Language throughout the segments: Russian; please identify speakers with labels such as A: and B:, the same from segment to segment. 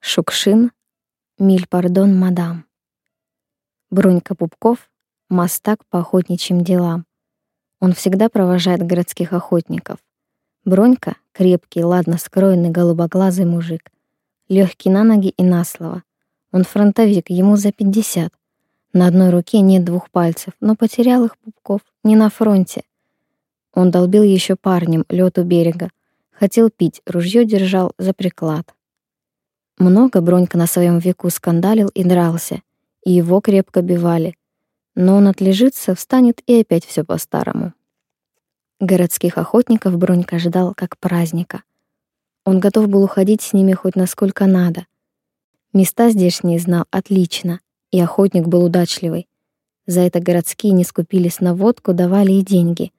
A: Шукшин, миль пардон, мадам. Бронька Пупков — мастак по охотничьим делам. Он всегда провожает городских охотников. Бронька — крепкий, ладно скроенный, голубоглазый мужик. Легкий на ноги и на слово. Он фронтовик, ему за 50. На одной руке нет 2 пальцев, но потерял их Пупков не на фронте. Он долбил еще парнем лед у берега. Хотел пить, ружье держал за приклад. Много Бронька на своем веку скандалил и дрался, и его крепко бивали. Но он отлежится, встанет, и опять все по-старому. Городских охотников Бронька ждал как праздника. Он готов был уходить с ними хоть насколько надо. Места здешние знал отлично, и охотник был удачливый. За это городские не скупились на водку, давали и деньги.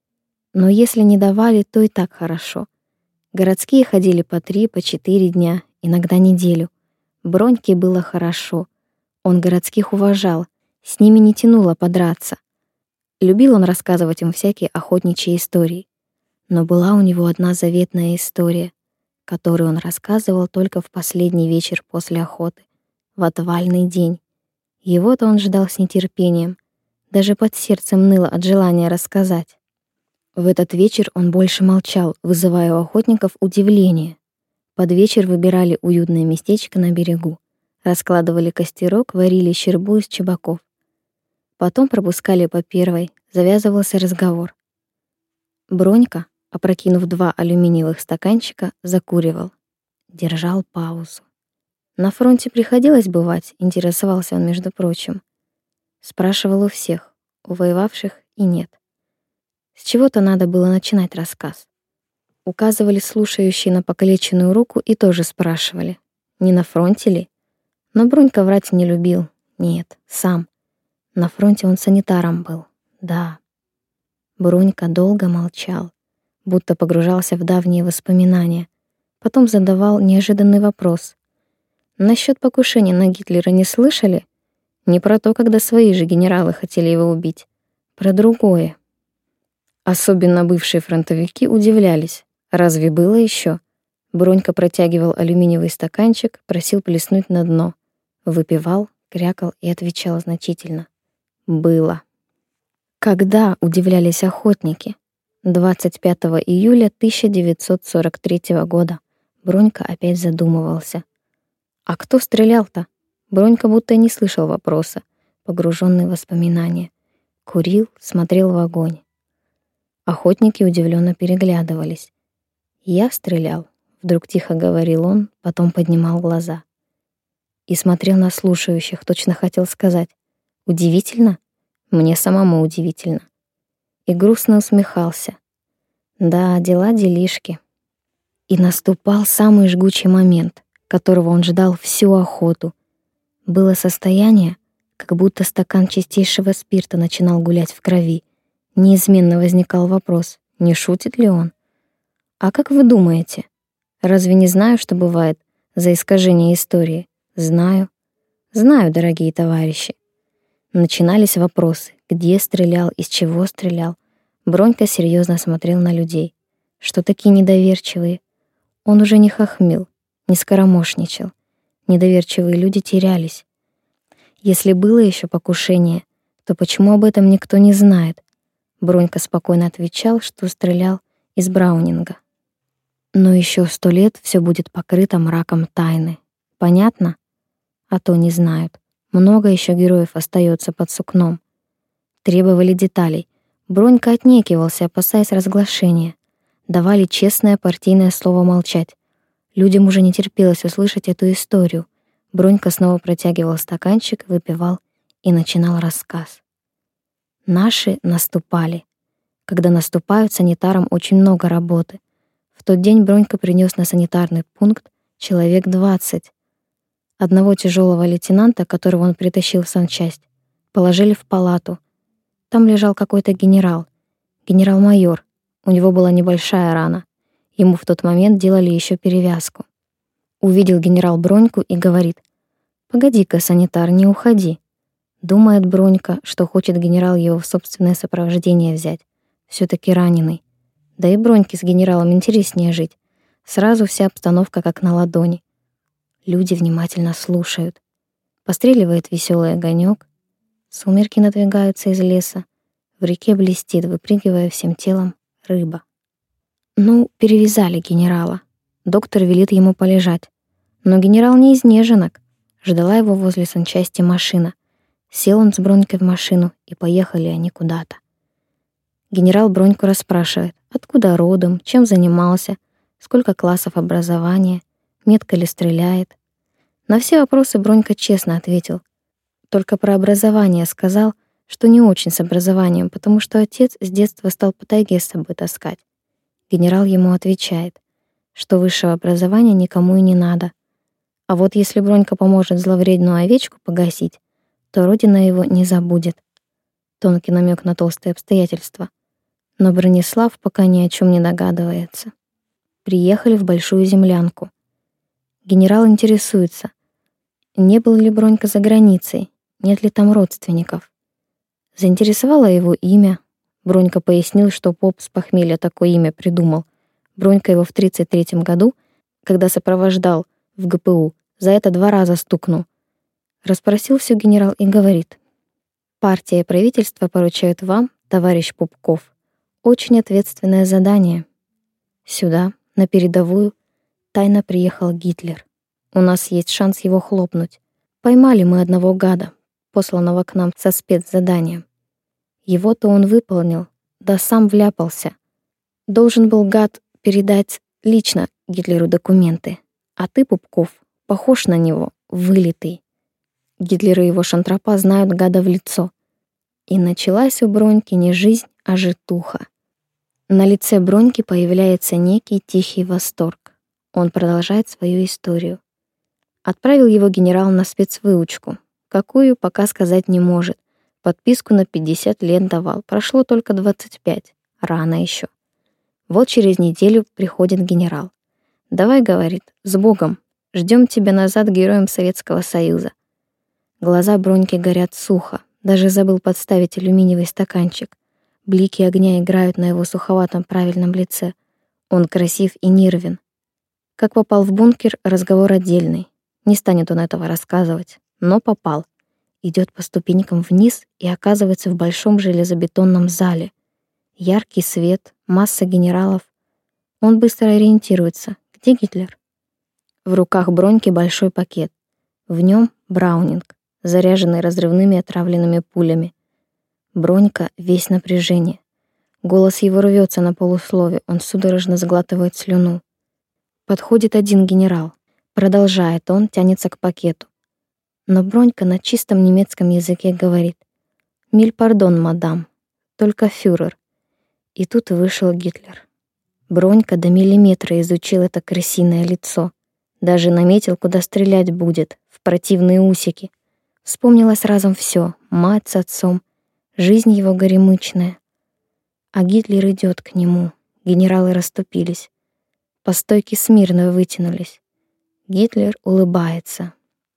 A: Но если не давали, то и так хорошо. Городские ходили по 3, по 4 дня, иногда неделю. Броньке было хорошо. Он городских уважал, с ними не тянуло подраться. Любил он рассказывать им всякие охотничьи истории. Но была у него одна заветная история, которую он рассказывал только в последний вечер после охоты, в отвальный день. Его-то он ждал с нетерпением, даже под сердцем ныло от желания рассказать. В этот вечер он больше молчал, вызывая у охотников удивление. Под вечер выбирали уютное местечко на берегу, раскладывали костерок, варили щербу из чебаков. Потом пропускали по первой, завязывался разговор. Бронька, опрокинув 2 алюминиевых стаканчика, закуривал. Держал паузу. На фронте приходилось бывать, интересовался он, между прочим. Спрашивал у всех, у воевавших и нет. С чего-то надо было начинать рассказ. Указывали слушающие на покалеченную руку и тоже спрашивали, не на фронте ли? Но Бронька врать не любил. Нет, сам. На фронте он санитаром был. Да. Бронька долго молчал, будто погружался в давние воспоминания. Потом задавал неожиданный вопрос. Насчет покушения на Гитлера не слышали? Не про то, когда свои же генералы хотели его убить. Про другое. Особенно бывшие фронтовики удивлялись. Разве было еще? Бронька протягивал алюминиевый стаканчик, просил плеснуть на дно. Выпивал, крякал и отвечал значительно. Было. Когда, удивлялись охотники? 25 июля 1943 года. Бронька опять задумывался. А кто стрелял-то? Бронька будто и не слышал вопроса, погруженный в воспоминания. Курил, смотрел в огонь. Охотники удивленно переглядывались. «Я стрелял», — вдруг тихо говорил он, потом поднимал глаза. И смотрел на слушающих, точно хотел сказать. «Удивительно? Мне самому удивительно». И грустно усмехался. Да, дела-делишки. И наступал самый жгучий момент, которого он ждал всю охоту. Было состояние, как будто стакан чистейшего спирта начинал гулять в крови. Неизменно возникал вопрос, не шутит ли он? А как вы думаете? Разве не знаю, что бывает за искажение истории? Знаю. Знаю, дорогие товарищи. Начинались вопросы, где стрелял, из чего стрелял. Бронька серьезно смотрел на людей. Что такие недоверчивые? Он уже не хохмил, не скоромошничал. Недоверчивые люди терялись. Если было еще покушение, то почему об этом никто не знает? Бронька спокойно отвечал, что стрелял из Браунинга. Но еще 100 лет все будет покрыто мраком тайны. Понятно? А то не знают. Много еще героев остается под сукном. Требовали деталей. Бронька отнекивался, опасаясь разглашения. Давали честное партийное слово молчать. Людям уже не терпелось услышать эту историю. Бронька снова протягивал стаканчик, выпивал и начинал рассказ. Наши наступали. Когда наступают, санитарам очень много работы. В тот день Бронька принес на санитарный пункт человек 20. Одного тяжелого лейтенанта, которого он притащил в санчасть, положили в палату. Там лежал какой-то генерал-майор. У него была небольшая рана. Ему в тот момент делали еще перевязку. Увидел генерал Броньку и говорит: «Погоди-ка, санитар, не уходи». Думает Бронька, что хочет генерал его в собственное сопровождение взять. Все-таки раненый. Да и Броньке с генералом интереснее жить. Сразу вся обстановка как на ладони. Люди внимательно слушают. Постреливает веселый огонек. Сумерки надвигаются из леса. В реке блестит, выпрыгивая всем телом, рыба. Ну, перевязали генерала. Доктор велит ему полежать. Но генерал не изнеженок. Ждала его возле санчасти машина. Сел он с Бронькой в машину, и поехали они куда-то. Генерал Броньку расспрашивает, откуда родом, чем занимался, сколько классов образования, метко ли стреляет. На все вопросы Бронька честно ответил. Только про образование сказал, что не очень с образованием, потому что отец с детства стал по тайге с собой таскать. Генерал ему отвечает, что высшего образования никому и не надо. А вот если Бронька поможет зловредную овечку погасить, то родина его не забудет. Тонкий намек на толстые обстоятельства. Но Бронислав пока ни о чем не догадывается. Приехали в большую землянку. Генерал интересуется, не был ли Бронька за границей, нет ли там родственников. Заинтересовало его имя. Бронька пояснил, что поп с похмелья такое имя придумал. Бронька его в 33-м году, когда сопровождал в ГПУ, за это 2 раза стукнул. Расспросил все генерал и говорит: партия и правительство поручают вам, товарищ Пупков, очень ответственное задание. Сюда, на передовую, тайно приехал Гитлер. У нас есть шанс его хлопнуть. Поймали мы одного гада, посланного к нам со спецзаданием. Его-то он выполнил, да сам вляпался. Должен был гад передать лично Гитлеру документы. А ты, Пупков, похож на него, вылитый. Гитлер и его шантропа знают гада в лицо. И началась у Броньки не жизнь, а житуха. На лице Броньки появляется некий тихий восторг. Он продолжает свою историю. Отправил его генерал на спецвыучку. Какую, пока сказать не может. Подписку на 50 лет давал. Прошло только 25. Рано еще. Вот через неделю приходит генерал. «Давай, — говорит, — с Богом. Ждем тебя назад героем Советского Союза». Глаза Броньки горят сухо. Даже забыл подставить алюминиевый стаканчик. Блики огня играют на его суховатом правильном лице. Он красив и нервен. Как попал в бункер, разговор отдельный. Не станет он этого рассказывать. Но попал. Идет по ступенькам вниз и оказывается в большом железобетонном зале. Яркий свет, масса генералов. Он быстро ориентируется. Где Гитлер? В руках Броньки большой пакет. В нем браунинг, заряженный разрывными отравленными пулями. Бронька весь напряжение. Голос его рвется на полуслове, он судорожно сглатывает слюну. Подходит один генерал. Продолжает он, тянется к пакету. Но Бронька на чистом немецком языке говорит: «Миль пардон, мадам, только фюрер». И тут вышел Гитлер. Бронька до миллиметра изучил это крысиное лицо. Даже наметил, куда стрелять будет, в противные усики. Вспомнилось разом все: мать с отцом, жизнь его горемычная. А Гитлер идет к нему. Генералы расступились. По стойке смирно вытянулись. Гитлер улыбается.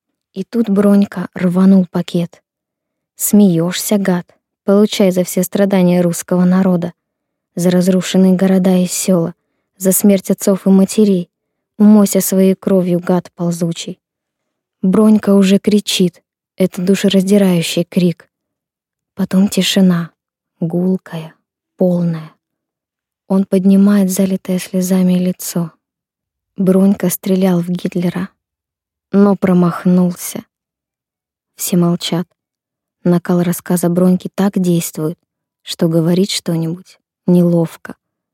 A: И тут Бронька рванул пакет. «Смеешься, гад? Получай за все страдания русского народа. За разрушенные города и села, за смерть отцов и матерей. Умойся своей кровью, гад ползучий». Бронька уже кричит. Это душераздирающий крик. Потом тишина, гулкая, полная. Он поднимает залитое слезами лицо. Бронька стрелял в Гитлера, но промахнулся. Все молчат. Накал рассказа Броньки так действует, что говорить что-нибудь неловко.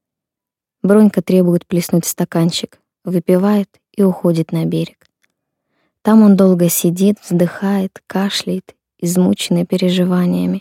A: Бронька требует плеснуть в стаканчик, выпивает и уходит на берег. Там он долго сидит, вздыхает, кашляет, измученный переживаниями.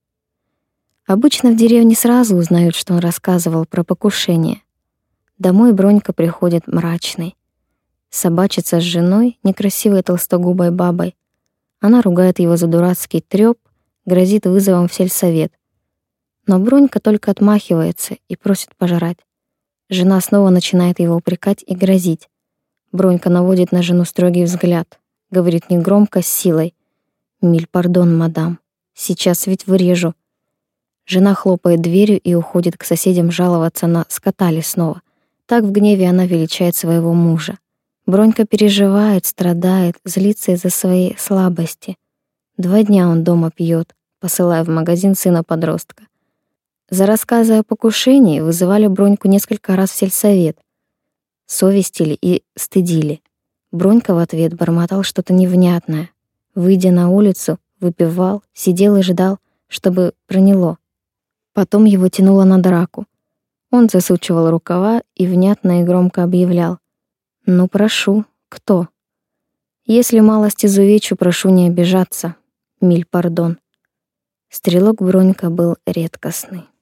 A: Обычно в деревне сразу узнают, что он рассказывал про покушение. Домой Бронька приходит мрачный. Собачится с женой, некрасивой толстогубой бабой. Она ругает его за дурацкий трёп, грозит вызовом в сельсовет. Но Бронька только отмахивается и просит пожрать. Жена снова начинает его упрекать и грозить. Бронька наводит на жену строгий взгляд, говорит негромко, с силой: «Миль пардон, мадам, сейчас ведь вырежу». Жена хлопает дверью и уходит к соседям жаловаться на скота лесного. Так в гневе она величает своего мужа. Бронька переживает, страдает, злится из-за своей слабости. 2 дня он дома пьет, посылая в магазин сына-подростка. За рассказы о покушении вызывали Броньку несколько раз в сельсовет. Совестили и стыдили. Бронька в ответ бормотал что-то невнятное. Выйдя на улицу, выпивал, сидел и ждал, чтобы проняло. Потом его тянуло на драку. Он засучивал рукава и внятно и громко объявлял: «Ну, прошу, кто? Если малость изувечу, прошу не обижаться. Миль пардон». Стрелок Бронька был редкостный.